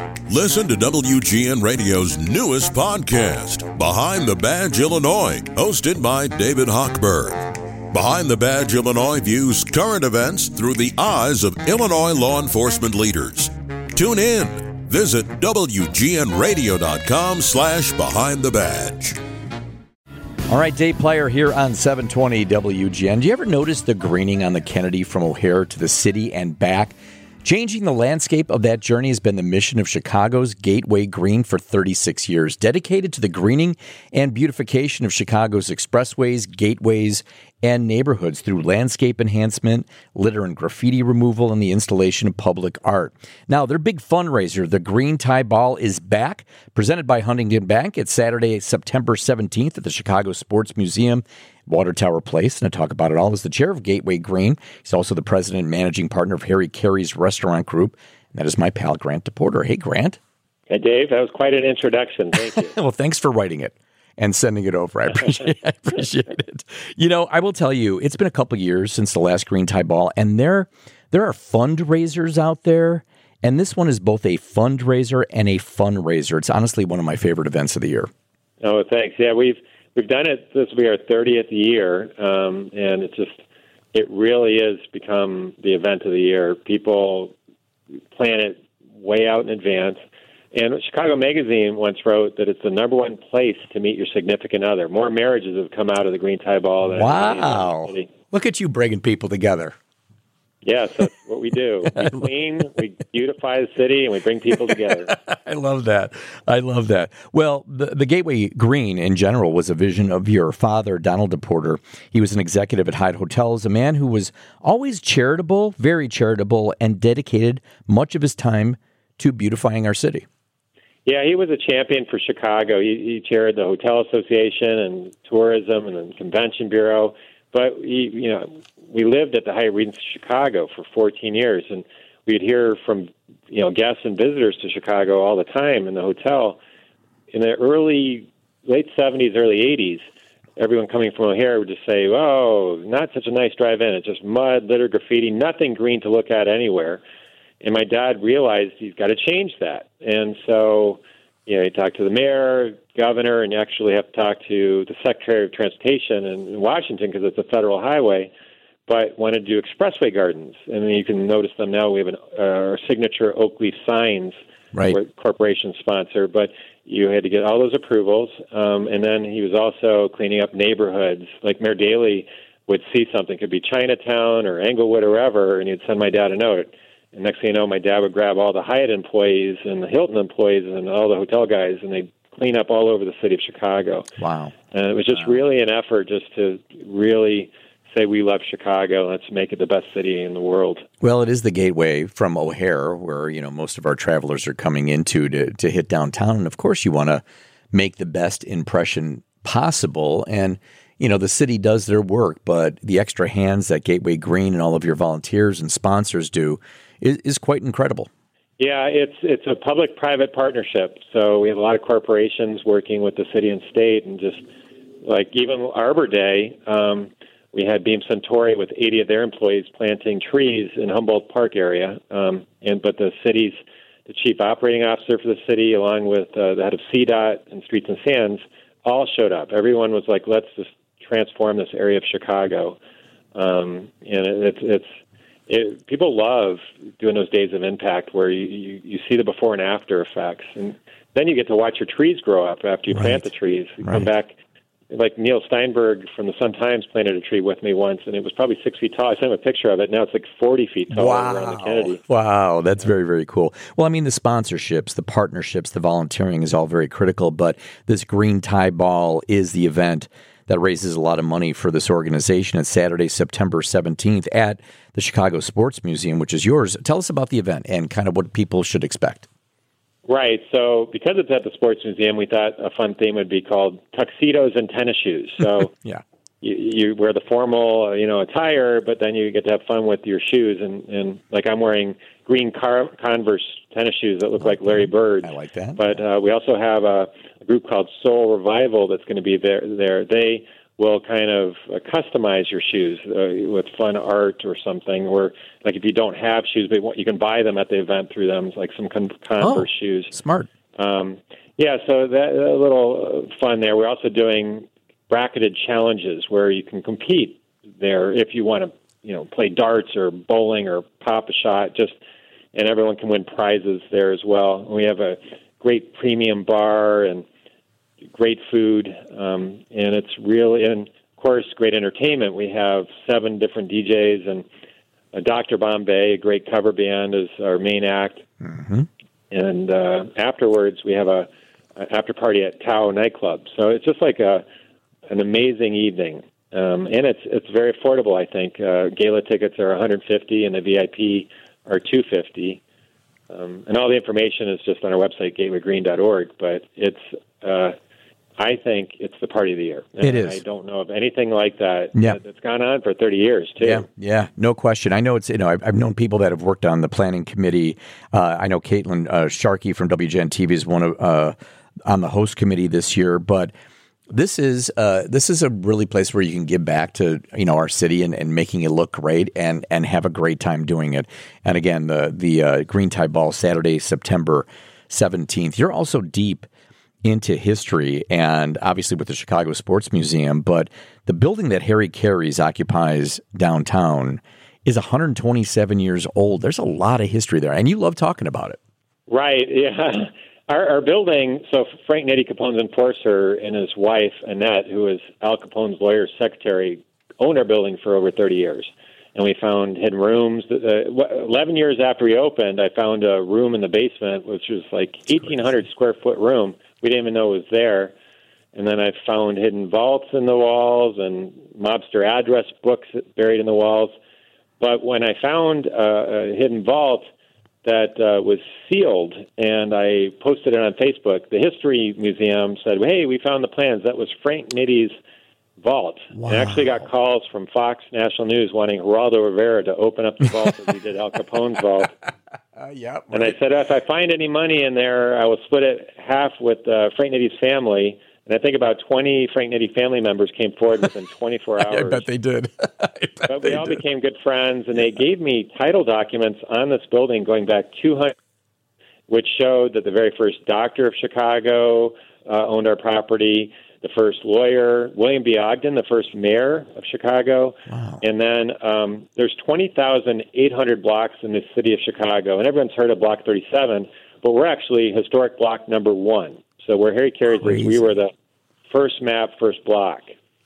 Listen to WGN Radio's newest podcast, Behind the Badge Illinois, hosted by David Hochberg. Behind the Badge Illinois views current events through the eyes of Illinois law enforcement leaders. Tune in. Visit WGNRadio.com/Behind the Badge. All right, Dave Plyer here on 720 WGN. Do you ever notice the greening on the Kennedy from O'Hare to the city and back? Changing the landscape of that journey has been the mission of Chicago's Gateway Green for 36 years, dedicated to the greening and beautification of Chicago's expressways, gateways, and neighborhoods through landscape enhancement, litter and graffiti removal, and the installation of public art. Now, their big fundraiser, the Green Tie Ball, is back, presented by Huntington Bank. It's Saturday, September 17th at the Chicago Sports Museum, Water Tower Place. And to talk about it all is the chair of Gateway Green. He's also the president and managing partner of Harry Carey's Restaurant Group. And that is my pal, Grant DePorter. Hey, Grant. Hey, Dave. That was quite an introduction. Thank you. Well, thanks for writing it and sending it over. I appreciate it. You know, I will tell you, it's been a couple years since the last Green Tie Ball, and there are fundraisers out there, and this one is both a fundraiser and a fundraiser. It's honestly one of my favorite events of the year. Oh, thanks. Yeah, we've done it. This will be our 30th year, and it really has become the event of the year. People plan it way out in advance. And Chicago Magazine once wrote that it's the number one place to meet your significant other. More marriages have come out of the Green Tie Ball than wow. Look at you bringing people together. Yes, that's what we do. We clean, we beautify the city, and we bring people together. I love that. Well, the Gateway Green in general was a vision of your father, Donald DePorter. He was an executive at Hyatt Hotels, a man who was always charitable, very charitable, and dedicated much of his time to beautifying our city. Yeah, he was a champion for Chicago. He chaired the Hotel Association and Tourism and the Convention Bureau. But we lived at the Hyatt Regency Chicago for 14 years, and we'd hear from guests and visitors to Chicago all the time in the hotel. In the late 70s, early 80s, everyone coming from O'Hare would just say, "Oh, not such a nice drive-in. It's just mud, litter, graffiti, nothing green to look at anywhere." And my dad realized he's got to change that. And so, he talked to the mayor, governor, and you actually have to talk to the Secretary of Transportation in Washington because it's a federal highway, but wanted to do expressway gardens. And you can notice them now. We have our signature oak leaf signs, right, we're a corporation sponsor, but you had to get all those approvals. And then he was also cleaning up neighborhoods. Like Mayor Daley would see something, it could be Chinatown or Englewood or wherever, and he'd send my dad a note. And next thing you know, my dad would grab all the Hyatt employees and the Hilton employees and all the hotel guys, and they'd clean up all over the city of Chicago. Wow. And it was just really an effort just to really say we love Chicago. Let's make it the best city in the world. Well, it is the gateway from O'Hare where, most of our travelers are coming into to hit downtown. And, of course, you want to make the best impression possible. And, the city does their work, but the extra hands that Gateway Green and all of your volunteers and sponsors do is quite incredible. Yeah, it's a public-private partnership. So we have a lot of corporations working with the city and state, and just like even Arbor Day, we had Beam Suntory with 80 of their employees planting trees in Humboldt Park area. But the chief operating officer for the city, along with the head of CDOT and Streets and Sands, all showed up. Everyone was like, let's just transform this area of Chicago. People love doing those days of impact where you see the before and after effects. And then you get to watch your trees grow up after you plant the trees. You come back, like Neil Steinberg from the Sun-Times planted a tree with me once, and it was probably 6 feet tall. I sent him a picture of it. Now it's like 40 feet tall around the Kennedy. Wow, that's very, very cool. Well, the sponsorships, the partnerships, the volunteering is all very critical, but this Green Tie Ball is the event that raises a lot of money for this organization. It's Saturday, September 17th at the Chicago Sports Museum, which is yours. Tell us about the event and kind of what people should expect. Right. So because it's at the Sports Museum, we thought a fun theme would be called tuxedos and tennis shoes. So yeah. You wear the formal, attire, but then you get to have fun with your shoes. And like I'm wearing green Converse tennis shoes that look like Larry Bird. I like that. But we also have a group called Soul Revival that's going to be there. They will kind of customize your shoes with fun art or something. Or like if you don't have shoes, but you can buy them at the event through them, like some Converse shoes. Smart. Yeah, so that a little fun there. We're also doing bracketed challenges where you can compete there if you want to, play darts or bowling or pop a shot. And everyone can win prizes there as well. We have a great premium bar and great food, and it's really, and of course, great entertainment. We have 7 different DJs and Dr. Bombay, a great cover band, is our main act. Mm-hmm. And afterwards, we have a after party at Tao nightclub. So it's just like an amazing evening, and it's very affordable. I think gala tickets are $150, and the VIP are $250. And all the information is just on our website, gatewaygreen.org. But I think it's the party of the year. And it is. I don't know of anything like that. Yeah. It's gone on for 30 years, too. Yeah, no question. I know it's, I've known people that have worked on the planning committee. I know Caitlin Sharkey from WGN-TV is one of on the host committee this year. But this is a really place where you can give back to, our city and making it look great and have a great time doing it. And again, the Green Tie Ball, Saturday, September 17th. You're also deep into history and obviously with the Chicago Sports Museum, but the building that Harry Caray's occupies downtown is 127 years old. There's a lot of history there, and you love talking about it. Right, yeah. Our building, so Frank Nitti, Capone's enforcer, and his wife, Annette, who is Al Capone's lawyer secretary, owned our building for over 30 years. And we found hidden rooms. 11 years after we opened, I found a room in the basement, which was like 1,800 square foot room. We didn't even know it was there. And then I found hidden vaults in the walls and mobster address books buried in the walls. But when I found a hidden vault that was sealed, and I posted it on Facebook, the History Museum said, hey, we found the plans. That was Frank Nitti's vault. Wow. And I actually got calls from Fox National News wanting Geraldo Rivera to open up the vault as he did Al Capone's vault. Right. And I said, if I find any money in there, I will split it half with Frank Nitti's family. And I think about 20 Frank Nitti family members came forward within 24 hours. I bet they did. But we all became good friends, and they gave me title documents on this building going back 200, which showed that the very first doctor of Chicago owned our property, the first lawyer, William B. Ogden, the first mayor of Chicago. Wow. And then there's 20,800 blocks in the city of Chicago, and everyone's heard of Block 37, but we're actually historic block number 1. So where Harry Caray's is, we were the first map, first block.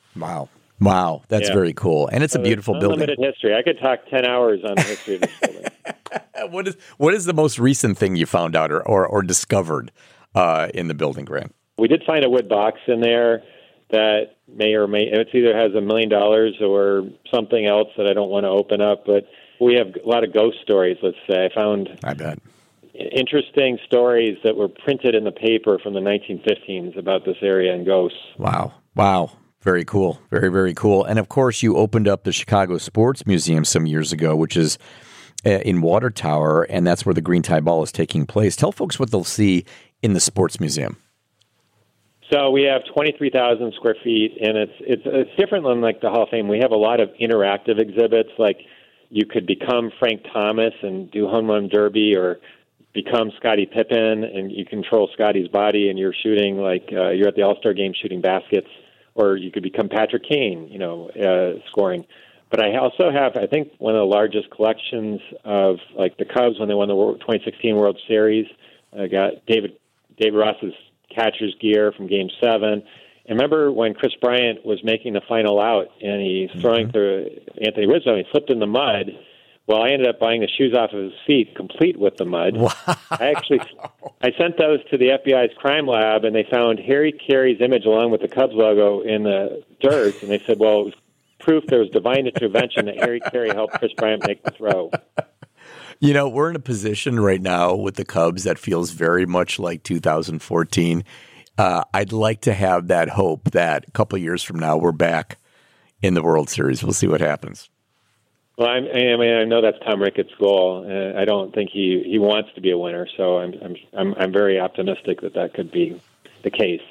Wow. That's very cool. And it's a beautiful building. Unlimited history. I could talk 10 hours on the history of this building. What is the most recent thing you found out or discovered in the building, Grant? We did find a wood box in there that it either has $1 million or something else that I don't want to open up, but we have a lot of ghost stories, let's say. I bet. Interesting stories that were printed in the paper from the 1915s about this area and ghosts. Wow. Very cool. Very, very cool. And of course, you opened up the Chicago Sports Museum some years ago, which is in Water Tower, and that's where the Green Tie Ball is taking place. Tell folks what they'll see in the Sports Museum. So we have 23,000 square feet, and it's different than like the Hall of Fame. We have a lot of interactive exhibits, like you could become Frank Thomas and do home run derby, or become Scottie Pippen and you control Scotty's body and you're shooting like you're at the All-Star game shooting baskets, or you could become Patrick Kane, scoring. But I also have, I think, one of the largest collections of like the Cubs when they won the 2016 World Series. I got David Ross's catcher's gear from Game 7. And remember when Chris Bryant was making the final out and he's throwing to Anthony Rizzo and he slipped in the mud? Well, I ended up buying the shoes off of his feet, complete with the mud. Wow. I sent those to the FBI's crime lab, and they found Harry Caray's image along with the Cubs logo in the dirt, and they said, well, it was proof there was divine intervention that Harry Caray helped Chris Bryant make the throw. We're in a position right now with the Cubs that feels very much like 2014. I'd like to have that hope that a couple of years from now we're back in the World Series. We'll see what happens. Well, I know that's Tom Ricketts' goal. I don't think he wants to be a winner, so I'm very optimistic that could be the case.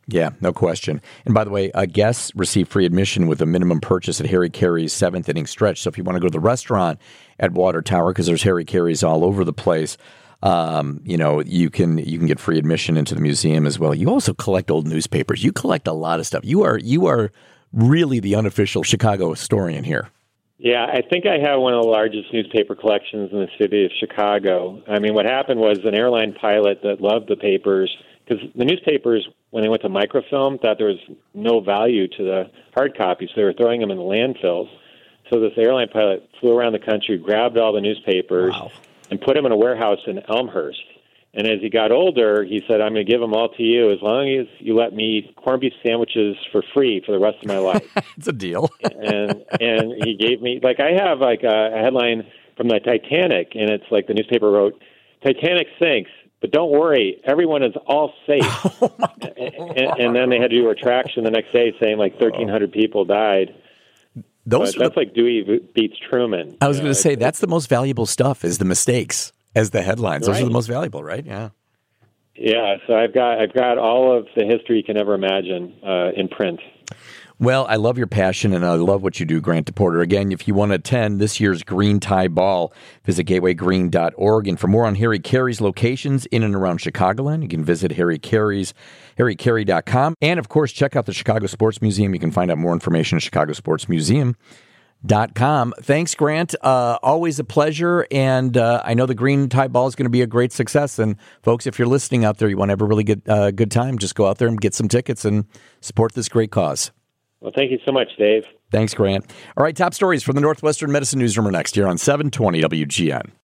Yeah, no question. And by the way, guests receive free admission with a minimum purchase at Harry Caray's 7th inning stretch. So if you want to go to the restaurant at Water Tower, because there's Harry Caray's all over the place, you can get free admission into the museum as well. You also collect old newspapers. You collect a lot of stuff. You are really the unofficial Chicago historian here. Yeah, I think I have one of the largest newspaper collections in the city of Chicago. I mean, what happened was an airline pilot that loved the papers, because the newspapers, when they went to microfilm, thought there was no value to the hard copies, so they were throwing them in the landfills. So this airline pilot flew around the country, grabbed all the newspapers, and put them in a warehouse in Elmhurst. And as he got older, he said, I'm going to give them all to you as long as you let me eat corned beef sandwiches for free for the rest of my life. It's a deal. and he gave me, I have a headline from the Titanic, and it's like the newspaper wrote, Titanic sinks, but don't worry, everyone is all safe. And then they had to do a retraction the next day saying 1,300 people died. That's like Dewey beats Truman. I was going to say, that's the most valuable stuff is the mistakes. As the headlines, those are the most valuable, right? Yeah. Yeah. So I've got all of the history you can ever imagine in print. Well, I love your passion, and I love what you do, Grant DePorter. Again, if you want to attend this year's Green Tie Ball, visit gatewaygreen.org. And for more on Harry Caray's locations in and around Chicagoland, you can visit harrycarey.com. And, of course, check out the Chicago Sports Museum. You can find out more information at chicagosportsmuseum.com. Thanks, Grant. Always a pleasure. And I know the Green Tie Ball is going to be a great success. And folks, if you're listening out there, you want to have a really good time, just go out there and get some tickets and support this great cause. Well, thank you so much, Dave. Thanks, Grant. All right, top stories from the Northwestern Medicine Newsroom are next here on 720 WGN.